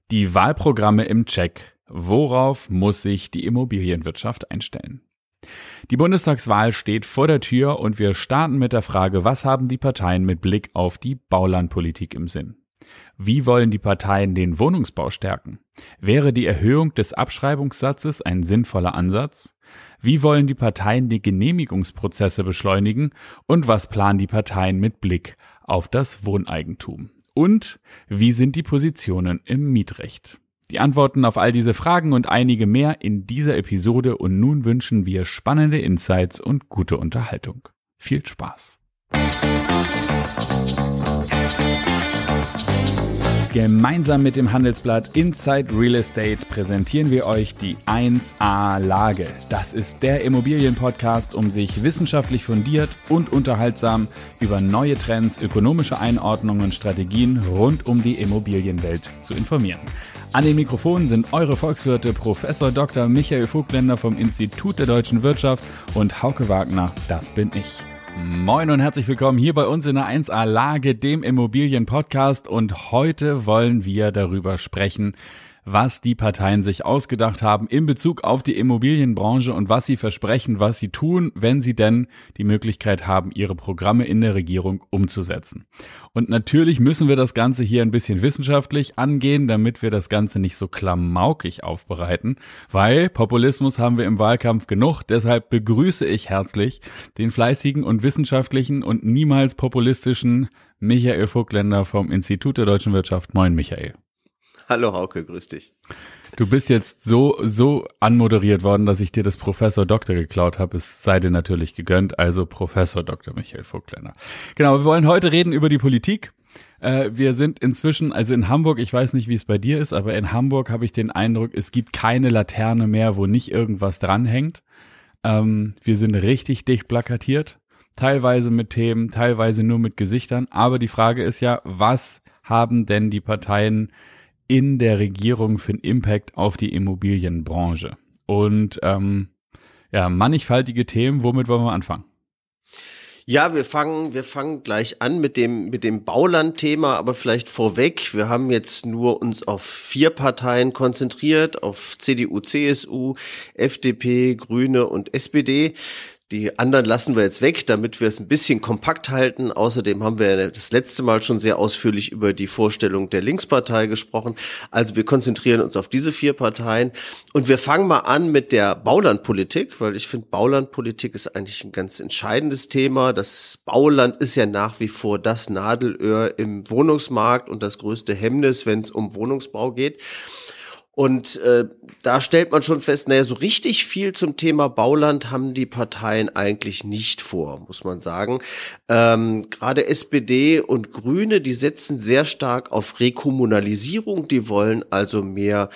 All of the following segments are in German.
Die Wahlprogramme im Check. Worauf muss sich die Immobilienwirtschaft einstellen? Die Bundestagswahl steht vor der Tür und wir starten mit der Frage, was haben die Parteien mit Blick auf die Baulandpolitik im Sinn? Wie wollen die Parteien den Wohnungsbau stärken? Wäre die Erhöhung des Abschreibungssatzes ein sinnvoller Ansatz? Wie wollen die Parteien die Genehmigungsprozesse beschleunigen? Und was planen die Parteien mit Blick auf das Wohneigentum? Und wie sind die Positionen im Mietrecht? Die Antworten auf all diese Fragen und einige mehr in dieser Episode und nun wünschen wir spannende Insights und gute Unterhaltung. Viel Spaß! Gemeinsam mit dem Handelsblatt Inside Real Estate präsentieren wir euch die 1A Lage. Das ist der Immobilienpodcast, um sich wissenschaftlich fundiert und unterhaltsam über neue Trends, ökonomische Einordnungen und Strategien rund um die Immobilienwelt zu informieren. An den Mikrofonen sind eure Volkswirte Prof. Dr. Michael Vogtländer vom Institut der Deutschen Wirtschaft und Hauke Wagner, das bin ich. Moin und herzlich willkommen hier bei uns in der 1A Lage, dem Immobilien-Podcast, und heute wollen wir darüber sprechen, was die Parteien sich ausgedacht haben in Bezug auf die Immobilienbranche und was sie versprechen, was sie tun, wenn sie denn die Möglichkeit haben, ihre Programme in der Regierung umzusetzen. Und natürlich müssen wir das Ganze hier ein bisschen wissenschaftlich angehen, damit wir das Ganze nicht so klamaukig aufbereiten, weil Populismus haben wir im Wahlkampf genug. Deshalb begrüße ich herzlich den fleißigen und wissenschaftlichen und niemals populistischen Michael Vogtländer vom Institut der Deutschen Wirtschaft. Moin, Michael. Hallo Hauke, grüß dich. Du bist jetzt so anmoderiert worden, dass ich dir das Professor Doktor geklaut habe. Es sei dir natürlich gegönnt, also Professor Dr. Michael Vogtländer. Genau, wir wollen heute reden über die Politik. Wir sind inzwischen, also in Hamburg, ich weiß nicht, wie es bei dir ist, aber in Hamburg habe ich den Eindruck, es gibt keine Laterne mehr, wo nicht irgendwas dranhängt. Wir sind richtig dicht plakatiert, teilweise mit Themen, teilweise nur mit Gesichtern. Aber die Frage ist ja, was haben denn die Parteien in der Regierung für einen Impact auf die Immobilienbranche? Und mannigfaltige Themen, womit wollen wir anfangen? Ja, wir fangen gleich an mit dem Baulandthema, aber vielleicht vorweg, wir haben jetzt nur uns auf 4 Parteien konzentriert, auf CDU, CSU, FDP, Grüne und SPD. Die anderen lassen wir jetzt weg, damit wir es ein bisschen kompakt halten. Außerdem haben wir das letzte Mal schon sehr ausführlich über die Vorstellung der Linkspartei gesprochen. Also wir konzentrieren uns auf diese 4 Parteien. Und wir fangen mal an mit der Baulandpolitik, weil ich finde, Baulandpolitik ist eigentlich ein ganz entscheidendes Thema. Das Bauland ist ja nach wie vor das Nadelöhr im Wohnungsmarkt und das größte Hemmnis, wenn es um Wohnungsbau geht. Und da stellt man schon fest, so richtig viel zum Thema Bauland haben die Parteien eigentlich nicht vor, muss man sagen. Gerade SPD und Grüne, die setzen sehr stark auf Rekommunalisierung. Die wollen also mehr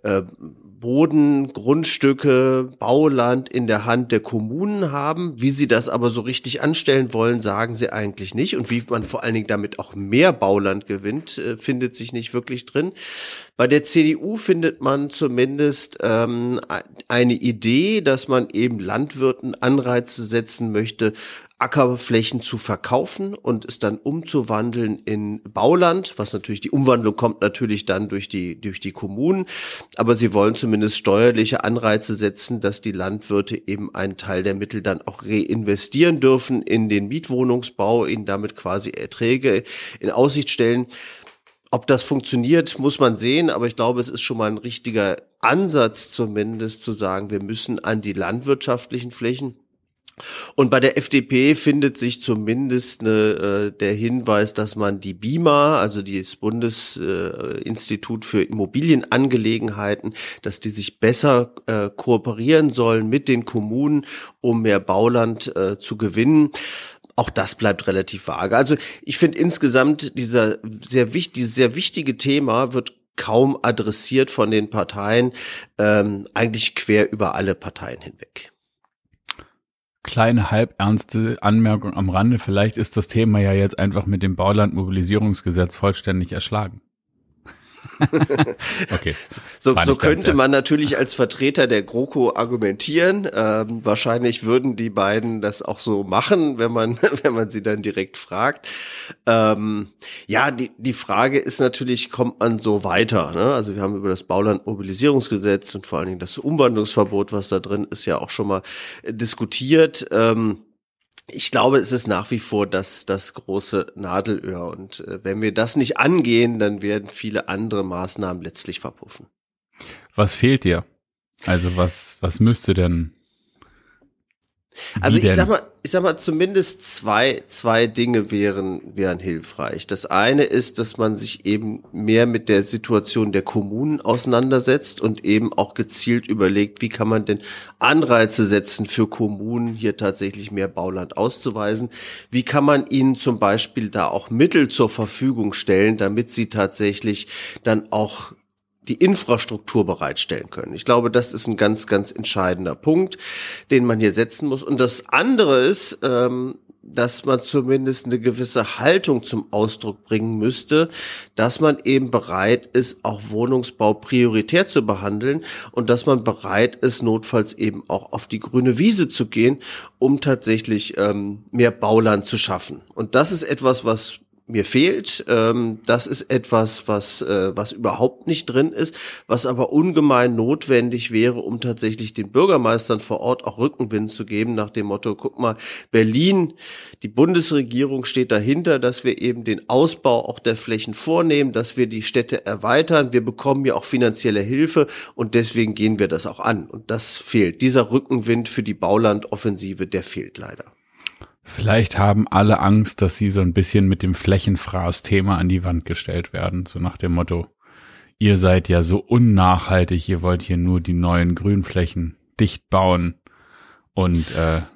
Boden, Grundstücke, Bauland in der Hand der Kommunen haben. Wie sie das aber so richtig anstellen wollen, sagen sie eigentlich nicht. Und wie man vor allen Dingen damit auch mehr Bauland gewinnt, findet sich nicht wirklich drin. Bei der CDU findet man zumindest eine Idee, dass man eben Landwirten Anreize setzen möchte, Ackerflächen zu verkaufen und es dann umzuwandeln in Bauland, was natürlich, die Umwandlung kommt natürlich dann durch die Kommunen, aber sie wollen zumindest steuerliche Anreize setzen, dass die Landwirte eben einen Teil der Mittel dann auch reinvestieren dürfen in den Mietwohnungsbau, ihnen damit quasi Erträge in Aussicht stellen. Ob das funktioniert, muss man sehen, aber ich glaube, es ist schon mal ein richtiger Ansatz zumindest zu sagen, wir müssen an die landwirtschaftlichen Flächen. Und bei der FDP findet sich zumindest der Hinweis, dass man die BIMA, also das Bundesinstitut für Immobilienangelegenheiten, dass die sich besser kooperieren sollen mit den Kommunen, um mehr Bauland zu gewinnen. Auch das bleibt relativ vage. Also ich finde insgesamt dieses sehr wichtige Thema wird kaum adressiert von den Parteien, eigentlich quer über alle Parteien hinweg. Kleine halbernste Anmerkung am Rande, vielleicht ist das Thema ja jetzt einfach mit dem Baulandmobilisierungsgesetz vollständig erschlagen. Okay. So könnte man natürlich als Vertreter der GroKo argumentieren. Wahrscheinlich würden die beiden das auch so machen, wenn man sie dann direkt fragt. Ja, die Frage ist natürlich, kommt man so weiter? Ne? Also wir haben über das Baulandmobilisierungsgesetz und vor allen Dingen das Umwandlungsverbot, was da drin ist, ja auch schon mal diskutiert. Ich glaube, es ist nach wie vor das große Nadelöhr. Und wenn wir das nicht angehen, dann werden viele andere Maßnahmen letztlich verpuffen. Was fehlt dir? Also was müsste denn? Also ich sag mal, zumindest zwei Dinge wären hilfreich. Das eine ist, dass man sich eben mehr mit der Situation der Kommunen auseinandersetzt und eben auch gezielt überlegt, wie kann man denn Anreize setzen für Kommunen, hier tatsächlich mehr Bauland auszuweisen? Wie kann man ihnen zum Beispiel da auch Mittel zur Verfügung stellen, damit sie tatsächlich dann auch die Infrastruktur bereitstellen können. Ich glaube, das ist ein ganz, ganz entscheidender Punkt, den man hier setzen muss. Und das andere ist, dass man zumindest eine gewisse Haltung zum Ausdruck bringen müsste, dass man eben bereit ist, auch Wohnungsbau prioritär zu behandeln und dass man bereit ist, notfalls eben auch auf die grüne Wiese zu gehen, um tatsächlich mehr Bauland zu schaffen. Und das ist etwas, was mir fehlt. Das ist etwas, was überhaupt nicht drin ist, was aber ungemein notwendig wäre, um tatsächlich den Bürgermeistern vor Ort auch Rückenwind zu geben, nach dem Motto, guck mal, Berlin, die Bundesregierung steht dahinter, dass wir eben den Ausbau auch der Flächen vornehmen, dass wir die Städte erweitern, wir bekommen ja auch finanzielle Hilfe und deswegen gehen wir das auch an. Und das fehlt. Dieser Rückenwind für die Baulandoffensive, der fehlt leider. Vielleicht haben alle Angst, dass sie so ein bisschen mit dem Flächenfraß-Thema an die Wand gestellt werden. So nach dem Motto, ihr seid ja so unnachhaltig, ihr wollt hier nur die neuen Grünflächen dicht bauen. Und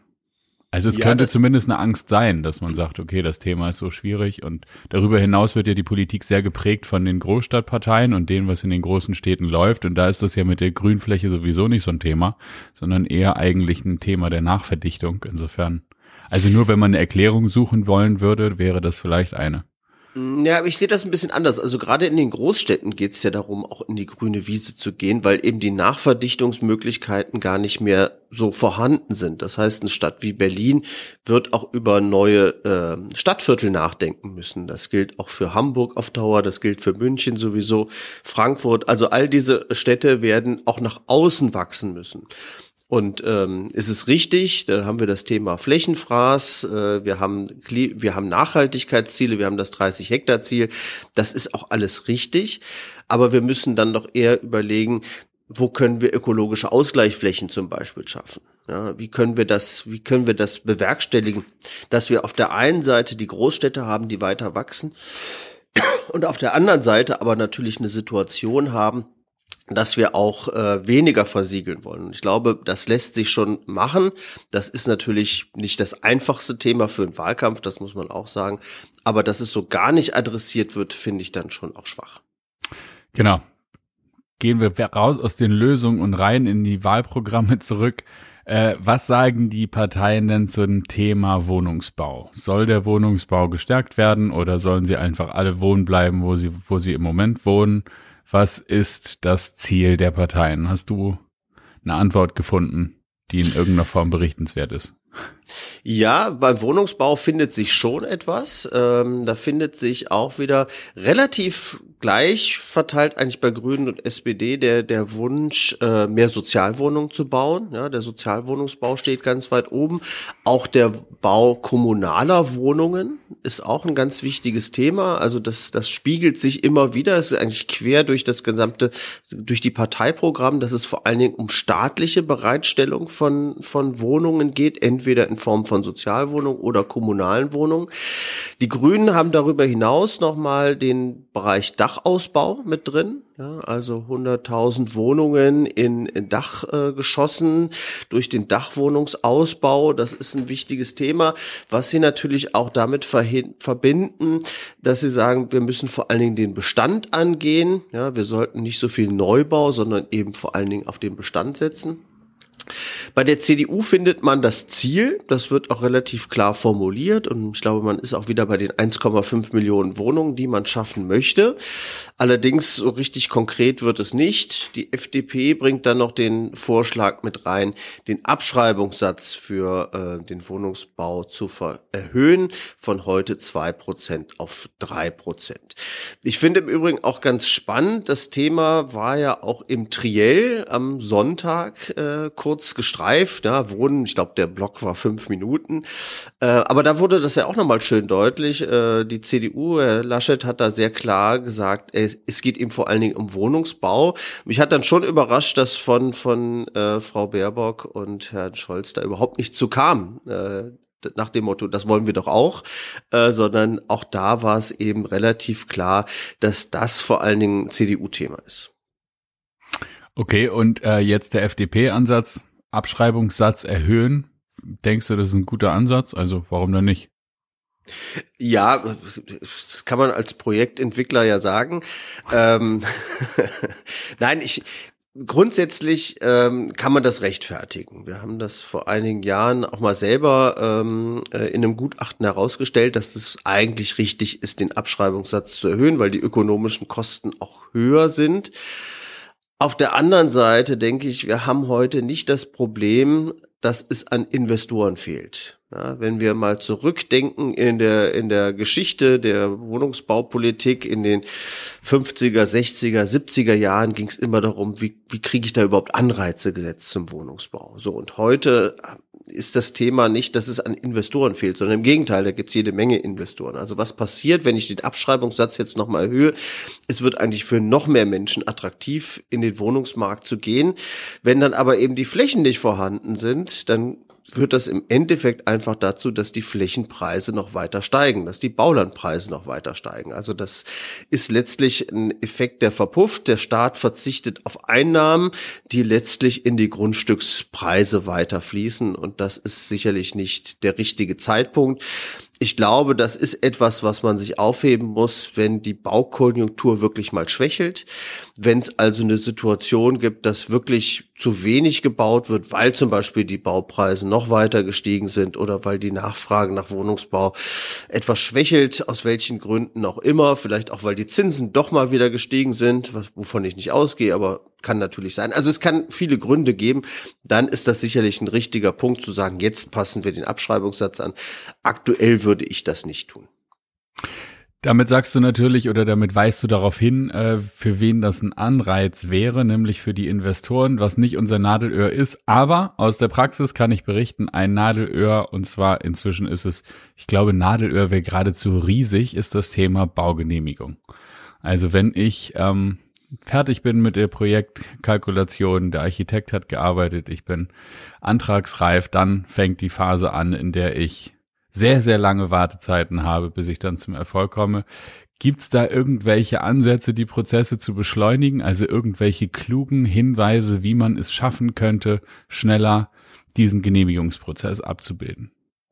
also es könnte zumindest eine Angst sein, dass man sagt, okay, das Thema ist so schwierig. Und darüber hinaus wird ja die Politik sehr geprägt von den Großstadtparteien und dem, was in den großen Städten läuft. Und da ist das ja mit der Grünfläche sowieso nicht so ein Thema, sondern eher eigentlich ein Thema der Nachverdichtung. Insofern. Also nur wenn man eine Erklärung suchen wollen würde, wäre das vielleicht eine. Ja, aber ich sehe das ein bisschen anders. Also gerade in den Großstädten geht es ja darum, auch in die grüne Wiese zu gehen, weil eben die Nachverdichtungsmöglichkeiten gar nicht mehr so vorhanden sind. Das heißt, eine Stadt wie Berlin wird auch über neue Stadtviertel nachdenken müssen. Das gilt auch für Hamburg auf Dauer, das gilt für München sowieso, Frankfurt. Also all diese Städte werden auch nach außen wachsen müssen. Und ist es richtig, da haben wir das Thema Flächenfraß, wir haben Nachhaltigkeitsziele, wir haben das 30-Hektar-Ziel, das ist auch alles richtig, aber wir müssen dann doch eher überlegen, wo können wir ökologische Ausgleichsflächen zum Beispiel schaffen? Ja, wie können wir das bewerkstelligen, dass wir auf der einen Seite die Großstädte haben, die weiter wachsen und auf der anderen Seite aber natürlich eine Situation haben, dass wir auch weniger versiegeln wollen. Und ich glaube, das lässt sich schon machen. Das ist natürlich nicht das einfachste Thema für einen Wahlkampf, das muss man auch sagen. Aber dass es so gar nicht adressiert wird, finde ich dann schon auch schwach. Genau. Gehen wir raus aus den Lösungen und rein in die Wahlprogramme zurück. Was sagen die Parteien denn zum Thema Wohnungsbau? Soll der Wohnungsbau gestärkt werden oder sollen sie einfach alle wohnen bleiben, wo sie im Moment wohnen? Was ist das Ziel der Parteien? Hast du eine Antwort gefunden, die in irgendeiner Form berichtenswert ist? Ja, beim Wohnungsbau findet sich schon etwas. Da findet sich auch wieder relativ gleich verteilt eigentlich bei Grünen und SPD der Wunsch, mehr Sozialwohnungen zu bauen. Ja, der Sozialwohnungsbau steht ganz weit oben. Auch der Bau kommunaler Wohnungen ist auch ein ganz wichtiges Thema. Also das spiegelt sich immer wieder. Es ist eigentlich quer durch die Parteiprogramm, dass es vor allen Dingen um staatliche Bereitstellung von Wohnungen geht, entweder in Form von Sozialwohnungen oder kommunalen Wohnungen. Die Grünen haben darüber hinaus nochmal den Bereich Dachausbau mit drin. Ja, also 100.000 Wohnungen in Dachgeschossen durch den Dachwohnungsausbau. Das ist ein wichtiges Thema, was sie natürlich auch damit verbinden, dass sie sagen, wir müssen vor allen Dingen den Bestand angehen. Ja, wir sollten nicht so viel Neubau, sondern eben vor allen Dingen auf den Bestand setzen. Bei der CDU findet man das Ziel, das wird auch relativ klar formuliert und ich glaube, man ist auch wieder bei den 1,5 Millionen Wohnungen, die man schaffen möchte. Allerdings so richtig konkret wird es nicht. Die FDP bringt dann noch den Vorschlag mit rein, den Abschreibungssatz für den Wohnungsbau zu erhöhen von heute 2% auf 3%. Ich finde im Übrigen auch ganz spannend, das Thema war ja auch im Triell am Sonntag kurz gestreift, ja, Wohnen, ich glaube, der Block war 5 Minuten, aber da wurde das ja auch nochmal schön deutlich, die CDU, Herr Laschet hat da sehr klar gesagt, es geht ihm vor allen Dingen um Wohnungsbau. Mich hat dann schon überrascht, dass von Frau Baerbock und Herrn Scholz da überhaupt nicht zu kam, nach dem Motto, das wollen wir doch auch, sondern auch da war es eben relativ klar, dass das vor allen Dingen ein CDU-Thema ist. Okay, und jetzt der FDP-Ansatz, Abschreibungssatz erhöhen. Denkst du, das ist ein guter Ansatz? Also warum denn nicht? Ja, das kann man als Projektentwickler ja sagen. Nein, grundsätzlich kann man das rechtfertigen. Wir haben das vor einigen Jahren auch mal selber in einem Gutachten herausgestellt, dass es eigentlich richtig ist, den Abschreibungssatz zu erhöhen, weil die ökonomischen Kosten auch höher sind. Auf der anderen Seite denke ich, wir haben heute nicht das Problem, dass es an Investoren fehlt. Ja, wenn wir mal zurückdenken in der Geschichte der Wohnungsbaupolitik in den 50er, 60er, 70er Jahren ging es immer darum, wie kriege ich da überhaupt Anreize gesetzt zum Wohnungsbau. So, und heute ist das Thema nicht, dass es an Investoren fehlt, sondern im Gegenteil, da gibt es jede Menge Investoren. Also was passiert, wenn ich den Abschreibungssatz jetzt nochmal erhöhe? Es wird eigentlich für noch mehr Menschen attraktiv, in den Wohnungsmarkt zu gehen. Wenn dann aber eben die Flächen nicht vorhanden sind, dann führt das im Endeffekt einfach dazu, dass die Flächenpreise noch weiter steigen, dass die Baulandpreise noch weiter steigen. Also das ist letztlich ein Effekt, der verpufft. Der Staat verzichtet auf Einnahmen, die letztlich in die Grundstückspreise weiterfließen. Und das ist sicherlich nicht der richtige Zeitpunkt. Ich glaube, das ist etwas, was man sich aufheben muss, wenn die Baukonjunktur wirklich mal schwächelt. Wenn es also eine Situation gibt, dass wirklich zu wenig gebaut wird, weil zum Beispiel die Baupreise noch weiter gestiegen sind oder weil die Nachfrage nach Wohnungsbau etwas schwächelt, aus welchen Gründen auch immer, vielleicht auch, weil die Zinsen doch mal wieder gestiegen sind, wovon ich nicht ausgehe, aber kann natürlich sein. Also es kann viele Gründe geben. Dann ist das sicherlich ein richtiger Punkt zu sagen, jetzt passen wir den Abschreibungssatz an. Aktuell würde ich das nicht tun. Damit sagst du natürlich oder damit weist du darauf hin, für wen das ein Anreiz wäre, nämlich für die Investoren, was nicht unser Nadelöhr ist. Aber aus der Praxis kann ich berichten, ein Nadelöhr, und zwar inzwischen ist es, ich glaube, Nadelöhr wäre geradezu riesig, ist das Thema Baugenehmigung. Also wenn ich fertig bin mit der Projektkalkulation, der Architekt hat gearbeitet, ich bin antragsreif, dann fängt die Phase an, in der ich sehr, sehr lange Wartezeiten habe, bis ich dann zum Erfolg komme. Gibt's da irgendwelche Ansätze, die Prozesse zu beschleunigen, also irgendwelche klugen Hinweise, wie man es schaffen könnte, schneller diesen Genehmigungsprozess abzubilden?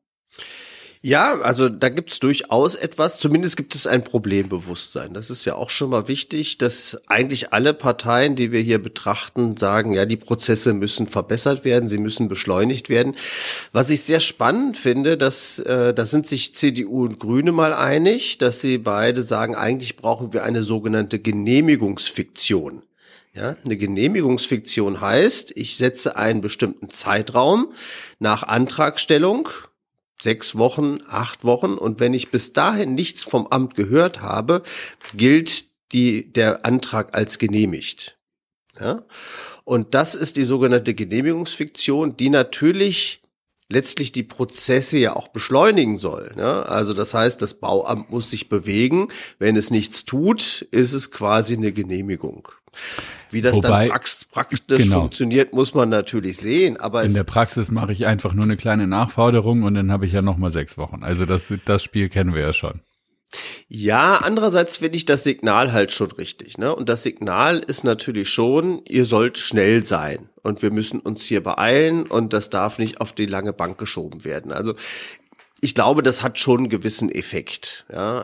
Ja, also da gibt es durchaus etwas, zumindest gibt es ein Problembewusstsein. Das ist ja auch schon mal wichtig, dass eigentlich alle Parteien, die wir hier betrachten, sagen, ja, die Prozesse müssen verbessert werden, sie müssen beschleunigt werden. Was ich sehr spannend finde, da sind sich CDU und Grüne mal einig, dass sie beide sagen, eigentlich brauchen wir eine sogenannte Genehmigungsfiktion. Ja, eine Genehmigungsfiktion heißt, ich setze einen bestimmten Zeitraum nach Antragstellung, 6 Wochen, 8 Wochen. Und wenn ich bis dahin nichts vom Amt gehört habe, gilt der Antrag als genehmigt. Ja? Und das ist die sogenannte Genehmigungsfiktion, die natürlich letztlich die Prozesse ja auch beschleunigen soll. Ja? Also das heißt, das Bauamt muss sich bewegen. Wenn es nichts tut, ist es quasi eine Genehmigung. Wie das dann praktisch funktioniert, muss man natürlich sehen. Aber in der Praxis mache ich einfach nur eine kleine Nachforderung und dann habe ich ja nochmal 6 Wochen. Also das Spiel kennen wir ja schon. Ja, andererseits finde ich das Signal halt schon richtig, ne? Und das Signal ist natürlich schon, ihr sollt schnell sein und wir müssen uns hier beeilen und das darf nicht auf die lange Bank geschoben werden. Also ich glaube, das hat schon einen gewissen Effekt, ja.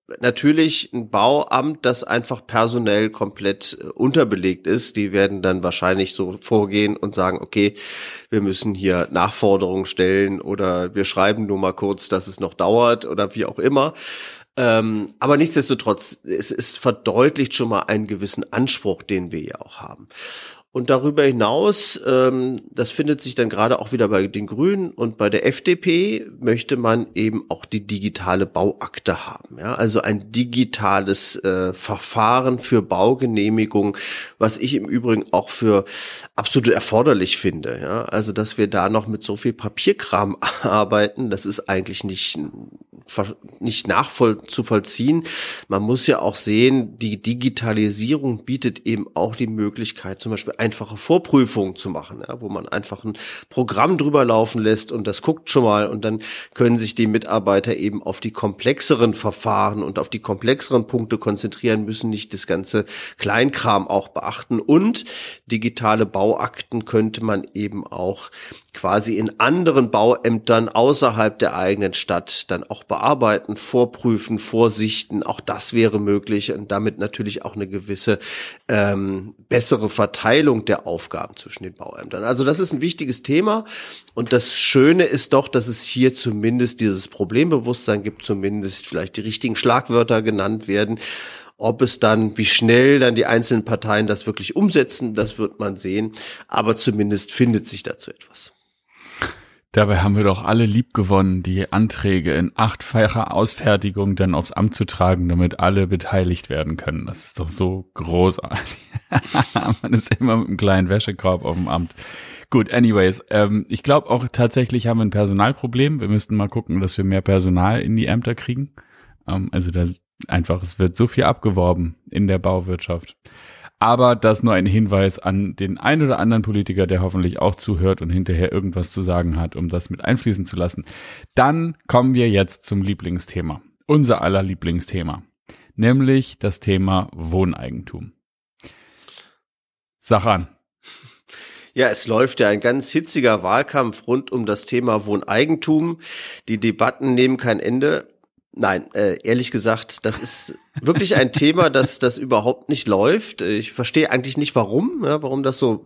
natürlich ein Bauamt, das einfach personell komplett unterbelegt ist. Die werden dann wahrscheinlich so vorgehen und sagen, okay, wir müssen hier Nachforderungen stellen oder wir schreiben nur mal kurz, dass es noch dauert oder wie auch immer. Aber nichtsdestotrotz, es verdeutlicht schon mal einen gewissen Anspruch, den wir ja auch haben. Und darüber hinaus, das findet sich dann gerade auch wieder bei den Grünen und bei der FDP, möchte man eben auch die digitale Bauakte haben. Ja? Also ein digitales Verfahren für Baugenehmigung, was ich im Übrigen auch für absolut erforderlich finde. Ja? Also dass wir da noch mit so viel Papierkram arbeiten, das ist eigentlich nicht nachzuvollziehen. Man muss ja auch sehen, die Digitalisierung bietet eben auch die Möglichkeit, zum Beispiel einfache Vorprüfungen zu machen, ja, wo man einfach ein Programm drüber laufen lässt und das guckt schon mal und dann können sich die Mitarbeiter eben auf die komplexeren Verfahren und auf die komplexeren Punkte konzentrieren, müssen nicht das ganze Kleinkram auch beachten. Und digitale Bauakten könnte man eben auch quasi in anderen Bauämtern außerhalb der eigenen Stadt dann auch bearbeiten, vorprüfen, vorsichten. Auch das wäre möglich und damit natürlich auch eine gewisse bessere Verteilung der Aufgaben zwischen den Bauämtern. Also das ist ein wichtiges Thema und das Schöne ist doch, dass es hier zumindest dieses Problembewusstsein gibt, zumindest vielleicht die richtigen Schlagwörter genannt werden. Ob es dann, wie schnell dann die einzelnen Parteien das wirklich umsetzen, das wird man sehen. Aber zumindest findet sich dazu etwas. Dabei haben wir doch alle lieb gewonnen, die Anträge in 8-facher Ausfertigung dann aufs Amt zu tragen, damit alle beteiligt werden können. Das ist doch so großartig. Man ist immer mit einem kleinen Wäschekorb auf dem Amt. Gut, anyways, ich glaube auch tatsächlich haben wir ein Personalproblem. Wir müssten mal gucken, dass wir mehr Personal in die Ämter kriegen. Also es wird so viel abgeworben in der Bauwirtschaft. Aber das nur ein Hinweis an den ein oder anderen Politiker, der hoffentlich auch zuhört und hinterher irgendwas zu sagen hat, um das mit einfließen zu lassen. Dann kommen wir jetzt zum Lieblingsthema, unser aller Lieblingsthema, nämlich das Thema Wohneigentum. Sag an. Ja, es läuft ja ein ganz hitziger Wahlkampf rund um das Thema Wohneigentum. Die Debatten nehmen kein Ende. Nein, ehrlich gesagt, das ist wirklich ein Thema, das überhaupt nicht läuft. Ich verstehe eigentlich nicht, warum das so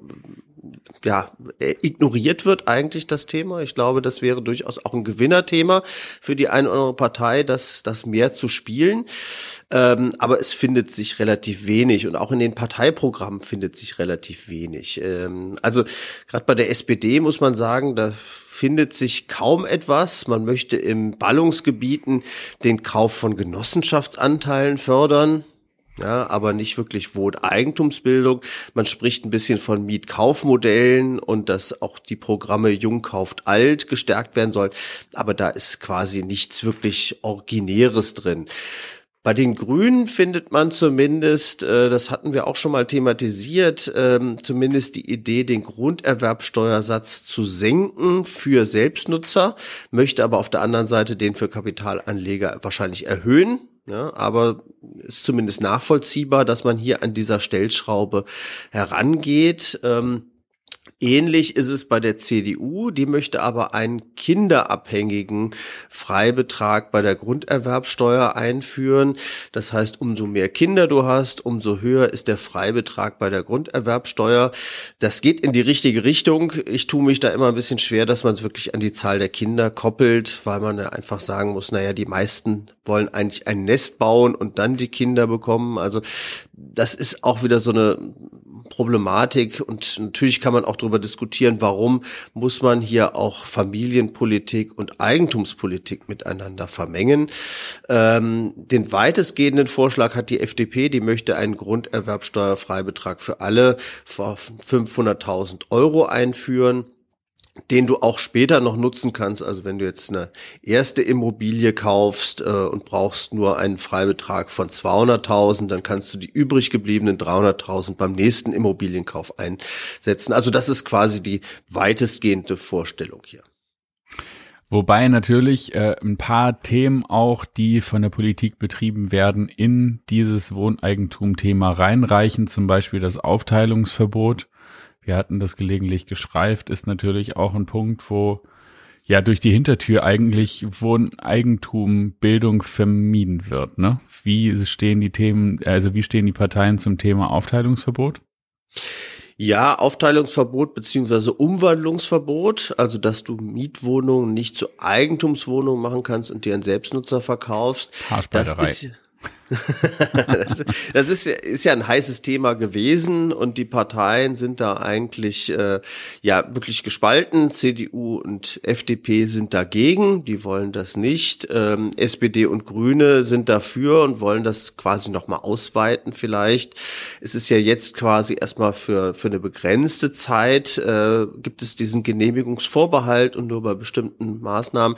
ignoriert wird eigentlich, das Thema. Ich glaube, das wäre durchaus auch ein Gewinnerthema für die eine oder andere Partei, das mehr zu spielen. Aber es findet sich relativ wenig und auch in den Parteiprogrammen findet sich relativ wenig. Also gerade bei der SPD muss man sagen, da findet sich kaum etwas. Man möchte in Ballungsgebieten den Kauf von Genossenschaftsanteilen fördern. Ja, aber nicht wirklich Wohneigentumsbildung. Man spricht ein bisschen von Mietkaufmodellen und dass auch die Programme Jung kauft alt gestärkt werden sollen. Aber da ist quasi nichts wirklich Originäres drin. Bei den Grünen findet man zumindest, das hatten wir auch schon mal thematisiert, zumindest die Idee, den Grunderwerbsteuersatz zu senken für Selbstnutzer, möchte aber auf der anderen Seite den für Kapitalanleger wahrscheinlich erhöhen. Ja, aber ist zumindest nachvollziehbar, dass man hier an dieser Stellschraube herangeht. Ähnlich ist es bei der CDU, die möchte aber einen kinderabhängigen Freibetrag bei der Grunderwerbsteuer einführen. Das heißt, umso mehr Kinder du hast, umso höher ist der Freibetrag bei der Grunderwerbsteuer. Das geht in die richtige Richtung. Ich tue mich da immer ein bisschen schwer, dass man es wirklich an die Zahl der Kinder koppelt, weil man ja einfach sagen muss, die meisten wollen eigentlich ein Nest bauen und dann die Kinder bekommen. Also das ist auch wieder so eine Problematik und natürlich kann man auch darüber diskutieren, warum muss man hier auch Familienpolitik und Eigentumspolitik miteinander vermengen. Den weitestgehenden Vorschlag hat die FDP, die möchte einen Grunderwerbsteuerfreibetrag für alle von 500.000 € einführen, den du auch später noch nutzen kannst. Also wenn du jetzt eine erste Immobilie kaufst und brauchst nur einen Freibetrag von 200.000, dann kannst du die übrig gebliebenen 300.000 beim nächsten Immobilienkauf einsetzen. Also das ist quasi die weitestgehende Vorstellung hier. Wobei natürlich ein paar Themen auch, die von der Politik betrieben werden, in dieses Wohneigentum-Thema reinreichen, zum Beispiel das Aufteilungsverbot. Wir hatten das gelegentlich gestreift, ist natürlich auch ein Punkt, wo ja durch die Hintertür eigentlich Wohneigentum, vermieden wird, ne? Wie stehen die Parteien zum Thema Aufteilungsverbot? Ja, Aufteilungsverbot beziehungsweise Umwandlungsverbot, also dass du Mietwohnungen nicht zu Eigentumswohnungen machen kannst und dir einen Selbstnutzer verkaufst. Haarspalterei. Das ist ja ein heißes Thema gewesen und die Parteien sind da eigentlich wirklich gespalten. CDU und FDP sind dagegen, die wollen das nicht. SPD und Grüne sind dafür und wollen das quasi nochmal ausweiten vielleicht. Es ist ja jetzt quasi erstmal für eine begrenzte Zeit gibt es diesen Genehmigungsvorbehalt und nur bei bestimmten Maßnahmen.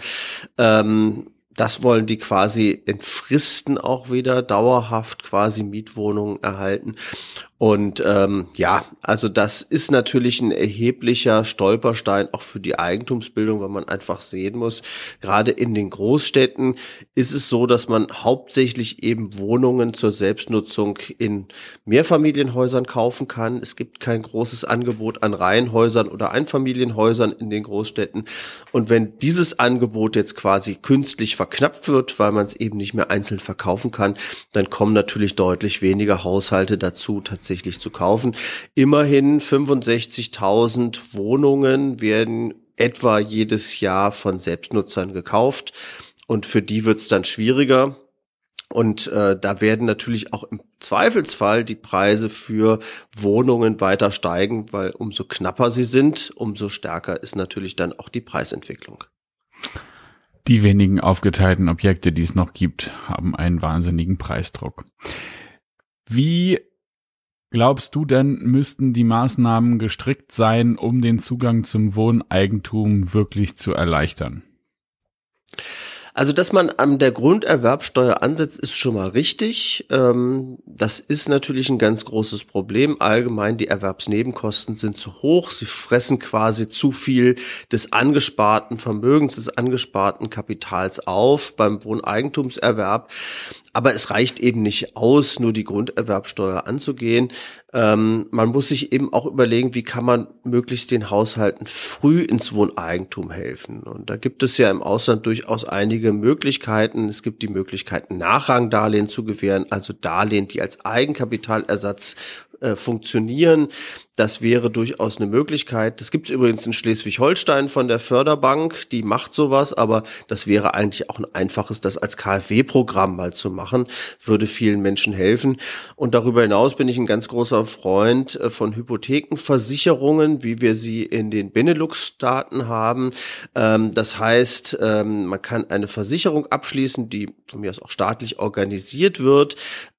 Das wollen die quasi entfristen auch wieder, dauerhaft quasi Mietwohnungen erhalten. Und also das ist natürlich ein erheblicher Stolperstein auch für die Eigentumsbildung, weil man einfach sehen muss, gerade in den Großstädten ist es so, dass man hauptsächlich eben Wohnungen zur Selbstnutzung in Mehrfamilienhäusern kaufen kann. Es gibt kein großes Angebot an Reihenhäusern oder Einfamilienhäusern in den Großstädten. Und wenn dieses Angebot jetzt quasi künstlich verknappt wird, weil man es eben nicht mehr einzeln verkaufen kann, dann kommen natürlich deutlich weniger Haushalte dazu, tatsächlich zu kaufen. Immerhin 65.000 Wohnungen werden etwa jedes Jahr von Selbstnutzern gekauft und für die wird es dann schwieriger. Und da werden natürlich auch im Zweifelsfall die Preise für Wohnungen weiter steigen, weil umso knapper sie sind, umso stärker ist natürlich dann auch die Preisentwicklung. Die wenigen aufgeteilten Objekte, die es noch gibt, haben einen wahnsinnigen Preisdruck. Wie glaubst du denn, müssten die Maßnahmen gestrickt sein, um den Zugang zum Wohneigentum wirklich zu erleichtern? Also, dass man an der Grunderwerbsteuer ansetzt, ist schon mal richtig. Das ist natürlich ein ganz großes Problem. Allgemein, die Erwerbsnebenkosten sind zu hoch. Sie fressen quasi zu viel des angesparten Vermögens, des angesparten Kapitals auf beim Wohneigentumserwerb. Aber es reicht eben nicht aus, nur die Grunderwerbsteuer anzugehen. Man muss sich eben auch überlegen, wie kann man möglichst den Haushalten früh ins Wohneigentum helfen. Und da gibt es ja im Ausland durchaus einige Möglichkeiten. Es gibt die Möglichkeit, Nachrangdarlehen zu gewähren, also Darlehen, die als Eigenkapitalersatz funktionieren. Das wäre durchaus eine Möglichkeit. Das gibt es übrigens in Schleswig-Holstein von der Förderbank, die macht sowas, aber das wäre eigentlich auch ein einfaches, das als KfW-Programm mal zu machen, würde vielen Menschen helfen. Und darüber hinaus bin ich ein ganz großer Freund von Hypothekenversicherungen, wie wir sie in den Benelux-Staaten haben. Das heißt, man kann eine Versicherung abschließen, die von mir aus auch staatlich organisiert wird,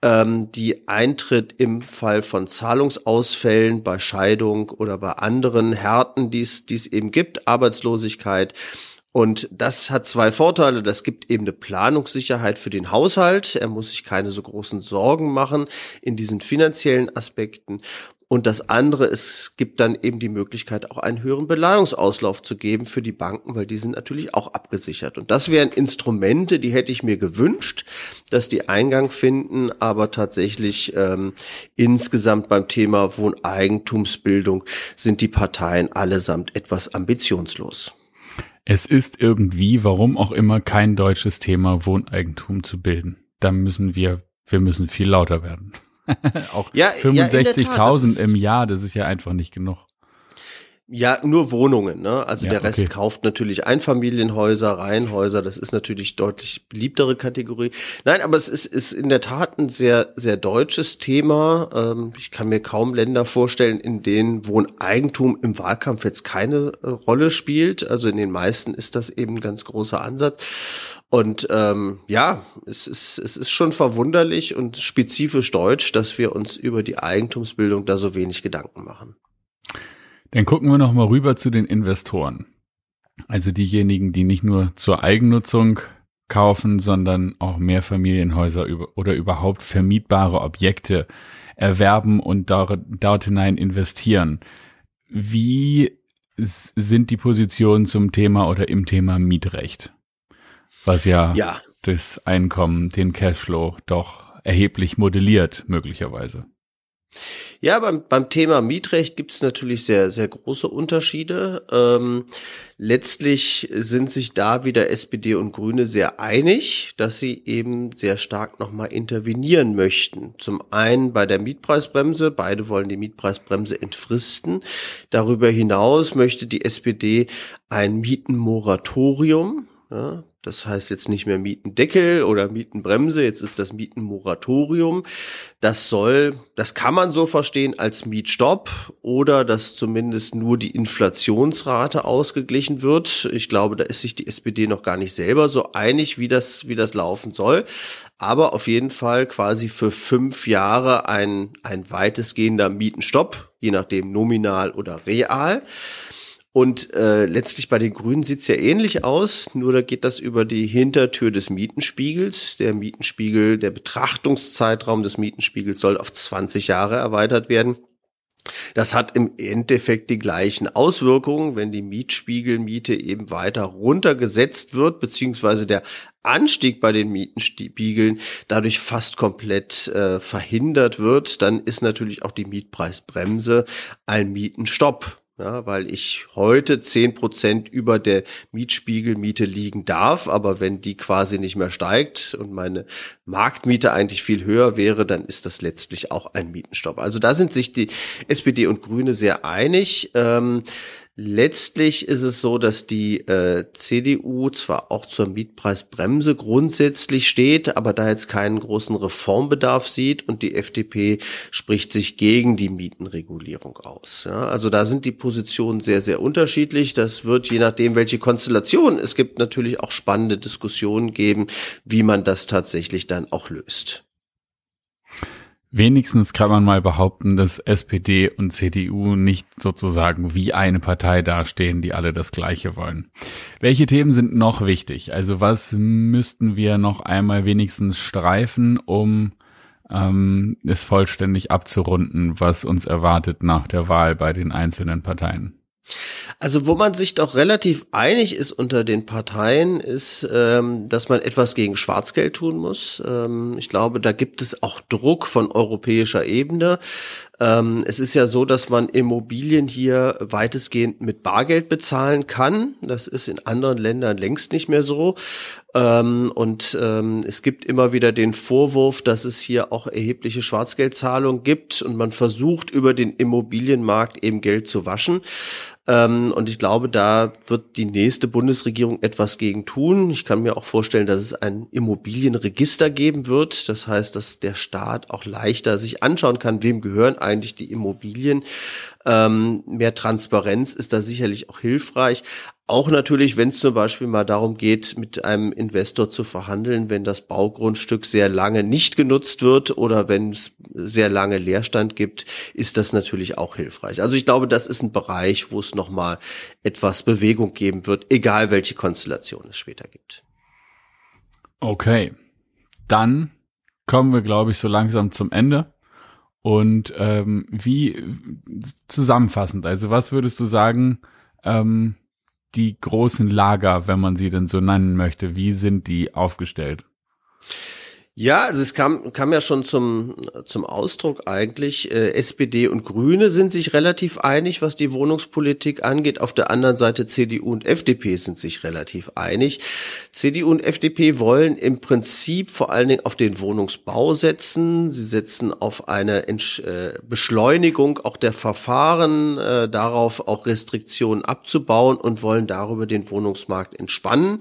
die eintritt im Fall von Zahlungsausfällen bei Scheidung oder bei anderen Härten, die es eben gibt, Arbeitslosigkeit. Und das hat zwei Vorteile. Das gibt eben eine Planungssicherheit für den Haushalt. Er muss sich keine so großen Sorgen machen in diesen finanziellen Aspekten. Und das andere, es gibt dann eben die Möglichkeit, auch einen höheren Beleihungsauslauf zu geben für die Banken, weil die sind natürlich auch abgesichert. Und das wären Instrumente, die hätte ich mir gewünscht, dass die Eingang finden, aber tatsächlich insgesamt beim Thema Wohneigentumsbildung sind die Parteien allesamt etwas ambitionslos. Es ist irgendwie, warum auch immer, kein deutsches Thema, Wohneigentum zu bilden. Da müssen wir müssen viel lauter werden. Auch ja, 65.000 im Jahr, das ist ja einfach nicht genug. Ja, nur Wohnungen, ne? Also ja, der Rest kauft natürlich Einfamilienhäuser, Reihenhäuser, das ist natürlich deutlich beliebtere Kategorie. Nein, aber es ist in der Tat ein sehr, sehr deutsches Thema. Ich kann mir kaum Länder vorstellen, in denen Wohneigentum im Wahlkampf jetzt keine Rolle spielt. Also in den meisten ist das eben ein ganz großer Ansatz. Und es ist schon verwunderlich und spezifisch deutsch, dass wir uns über die Eigentumsbildung da so wenig Gedanken machen. Dann gucken wir noch mal rüber zu den Investoren. Also diejenigen, die nicht nur zur Eigennutzung kaufen, sondern auch Mehrfamilienhäuser oder überhaupt vermietbare Objekte erwerben und dort hinein investieren. Wie sind die Positionen zum Thema oder im Thema Mietrecht? Was ja das Einkommen, den Cashflow doch erheblich modelliert, möglicherweise. Ja, beim Thema Mietrecht gibt es natürlich sehr, sehr große Unterschiede. Letztlich sind sich da wieder SPD und Grüne sehr einig, dass sie eben sehr stark nochmal intervenieren möchten. Zum einen bei der Mietpreisbremse, beide wollen die Mietpreisbremse entfristen. Darüber hinaus möchte die SPD ein Mietenmoratorium. Ja, das heißt jetzt nicht mehr Mietendeckel oder Mietenbremse, jetzt ist das Mietenmoratorium. Das kann man so verstehen als Mietstopp oder dass zumindest nur die Inflationsrate ausgeglichen wird. Ich glaube, da ist sich die SPD noch gar nicht selber so einig, wie das laufen soll. Aber auf jeden Fall quasi für 5 Jahre ein weitestgehender Mietenstopp, je nachdem nominal oder real. Und letztlich bei den Grünen sieht's ja ähnlich aus, nur da geht das über die Hintertür des Mietenspiegels. Der Mietenspiegel, der Betrachtungszeitraum des Mietenspiegels soll auf 20 Jahre erweitert werden. Das hat im Endeffekt die gleichen Auswirkungen, wenn die Mietspiegelmiete eben weiter runtergesetzt wird, beziehungsweise der Anstieg bei den Mietenspiegeln dadurch fast komplett verhindert wird, dann ist natürlich auch die Mietpreisbremse ein Mietenstopp. Ja, weil ich heute 10% über der Mietspiegelmiete liegen darf, aber wenn die quasi nicht mehr steigt und meine Marktmiete eigentlich viel höher wäre, dann ist das letztlich auch ein Mietenstopp. Also da sind sich die SPD und Grüne sehr einig. Letztlich ist es so, dass die CDU zwar auch zur Mietpreisbremse grundsätzlich steht, aber da jetzt keinen großen Reformbedarf sieht und die FDP spricht sich gegen die Mietenregulierung aus. Ja, also da sind die Positionen sehr, sehr unterschiedlich. Das wird je nachdem, welche Konstellation. Es gibt natürlich auch spannende Diskussionen geben, wie man das tatsächlich dann auch löst. Wenigstens kann man mal behaupten, dass SPD und CDU nicht sozusagen wie eine Partei dastehen, die alle das Gleiche wollen. Welche Themen sind noch wichtig? Also was müssten wir noch einmal wenigstens streifen, um es vollständig abzurunden, was uns erwartet nach der Wahl bei den einzelnen Parteien? Also wo man sich doch relativ einig ist unter den Parteien, ist, dass man etwas gegen Schwarzgeld tun muss. Ich glaube, da gibt es auch Druck von europäischer Ebene. Es ist ja so, dass man Immobilien hier weitestgehend mit Bargeld bezahlen kann. Das ist in anderen Ländern längst nicht mehr so. Es gibt immer wieder den Vorwurf, dass es hier auch erhebliche Schwarzgeldzahlungen gibt und man versucht, über den Immobilienmarkt eben Geld zu waschen. Und ich glaube, da wird die nächste Bundesregierung etwas gegen tun. Ich kann mir auch vorstellen, dass es ein Immobilienregister geben wird. Das heißt, dass der Staat auch leichter sich anschauen kann, wem gehören eigentlich die Immobilien. Mehr Transparenz ist da sicherlich auch hilfreich. Auch natürlich, wenn es zum Beispiel mal darum geht, mit einem Investor zu verhandeln, wenn das Baugrundstück sehr lange nicht genutzt wird oder wenn es sehr lange Leerstand gibt, ist das natürlich auch hilfreich. Also ich glaube, das ist ein Bereich, wo es nochmal etwas Bewegung geben wird, egal welche Konstellation es später gibt. Okay, dann kommen wir, glaube ich, so langsam zum Ende. Und wie zusammenfassend, also was würdest du sagen, die großen Lager, wenn man sie denn so nennen möchte, wie sind die aufgestellt? Ja, also es kam ja schon zum Ausdruck eigentlich. SPD und Grüne sind sich relativ einig, was die Wohnungspolitik angeht. Auf der anderen Seite CDU und FDP sind sich relativ einig. CDU und FDP wollen im Prinzip vor allen Dingen auf den Wohnungsbau setzen. Sie setzen auf eine Beschleunigung auch der Verfahren, darauf auch Restriktionen abzubauen und wollen darüber den Wohnungsmarkt entspannen.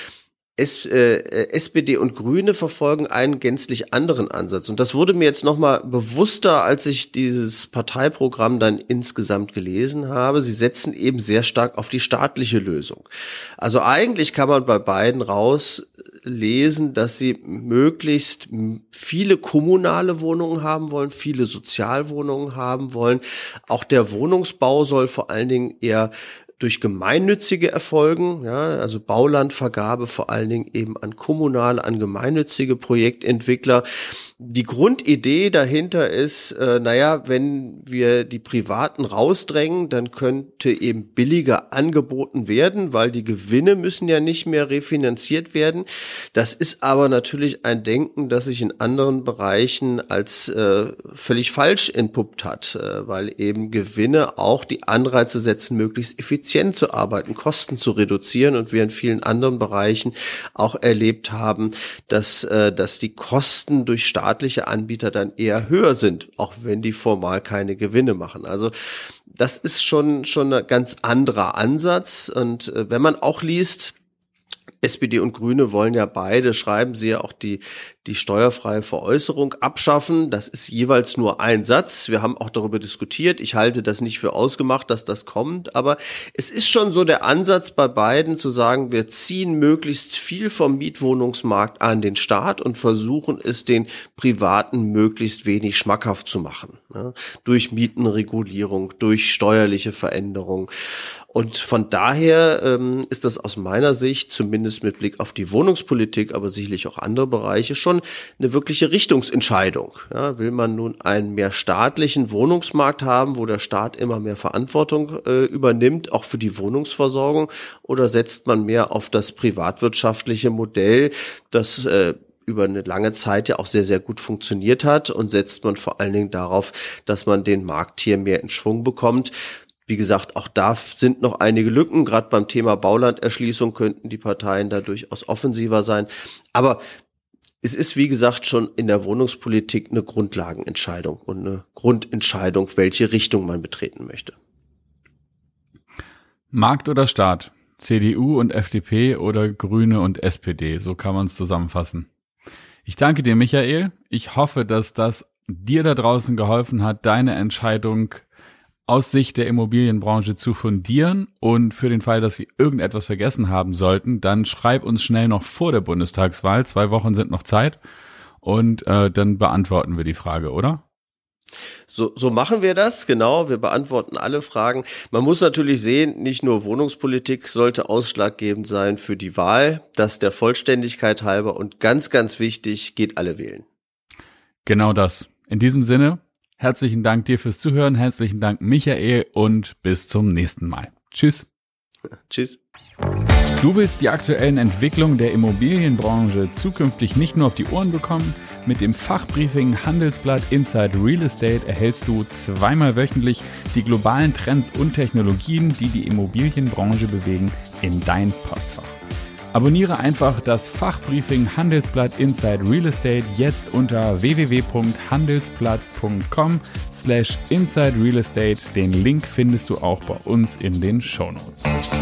SPD und Grüne verfolgen einen gänzlich anderen Ansatz. Und das wurde mir jetzt nochmal bewusster, als ich dieses Parteiprogramm dann insgesamt gelesen habe. Sie setzen eben sehr stark auf die staatliche Lösung. Also eigentlich kann man bei beiden rauslesen, dass sie möglichst viele kommunale Wohnungen haben wollen, viele Sozialwohnungen haben wollen. Auch der Wohnungsbau soll vor allen Dingen eher durch Gemeinnützige erfolgen, ja, also Baulandvergabe vor allen Dingen eben an kommunale, an gemeinnützige Projektentwickler. Die Grundidee dahinter ist, wenn wir die Privaten rausdrängen, dann könnte eben billiger angeboten werden, weil die Gewinne müssen ja nicht mehr refinanziert werden. Das ist aber natürlich ein Denken, das sich in anderen Bereichen als völlig falsch entpuppt hat, weil eben Gewinne auch die Anreize setzen, möglichst effizient zu arbeiten, Kosten zu reduzieren, und wir in vielen anderen Bereichen auch erlebt haben, dass die Kosten durch staatliche Anbieter dann eher höher sind, auch wenn die formal keine Gewinne machen. Also das ist schon ein ganz anderer Ansatz. Und wenn man auch liest, SPD und Grüne wollen ja beide, schreiben sie ja auch die steuerfreie Veräußerung abschaffen. Das ist jeweils nur ein Satz. Wir haben auch darüber diskutiert. Ich halte das nicht für ausgemacht, dass das kommt. Aber es ist schon so der Ansatz bei beiden zu sagen, wir ziehen möglichst viel vom Mietwohnungsmarkt an den Staat und versuchen es den Privaten möglichst wenig schmackhaft zu machen. Ne? Durch Mietenregulierung, durch steuerliche Veränderung. Und von daher ist das aus meiner Sicht, zumindest mit Blick auf die Wohnungspolitik, aber sicherlich auch andere Bereiche, schon eine wirkliche Richtungsentscheidung. Ja, will man nun einen mehr staatlichen Wohnungsmarkt haben, wo der Staat immer mehr Verantwortung übernimmt, auch für die Wohnungsversorgung, oder setzt man mehr auf das privatwirtschaftliche Modell, das über eine lange Zeit ja auch sehr, sehr gut funktioniert hat, und setzt man vor allen Dingen darauf, dass man den Markt hier mehr in Schwung bekommt. Wie gesagt, auch da sind noch einige Lücken. Gerade beim Thema Baulanderschließung könnten die Parteien da durchaus offensiver sein. Aber es ist, wie gesagt, schon in der Wohnungspolitik eine Grundlagenentscheidung und eine Grundentscheidung, welche Richtung man betreten möchte. Markt oder Staat? CDU und FDP oder Grüne und SPD? So kann man es zusammenfassen. Ich danke dir, Michael. Ich hoffe, dass das dir da draußen geholfen hat, deine Entscheidung aus Sicht der Immobilienbranche zu fundieren, und für den Fall, dass wir irgendetwas vergessen haben sollten, dann schreib uns schnell noch vor der Bundestagswahl. 2 Wochen sind noch Zeit, und dann beantworten wir die Frage, oder? So machen wir das, genau. Wir beantworten alle Fragen. Man muss natürlich sehen, nicht nur Wohnungspolitik sollte ausschlaggebend sein für die Wahl, das der Vollständigkeit halber, und ganz, ganz wichtig, geht alle wählen. Genau das. In diesem Sinne, herzlichen Dank dir fürs Zuhören, herzlichen Dank Michael, und bis zum nächsten Mal. Tschüss. Tschüss. Du willst die aktuellen Entwicklungen der Immobilienbranche zukünftig nicht nur auf die Ohren bekommen? Mit dem Fachbriefing Handelsblatt Inside Real Estate erhältst du 2-mal wöchentlich die globalen Trends und Technologien, die die Immobilienbranche bewegen, in dein Postfach. Abonniere einfach das Fachbriefing Handelsblatt Inside Real Estate jetzt unter www.handelsblatt.com/Inside Real Estate. Den Link findest du auch bei uns in den Shownotes.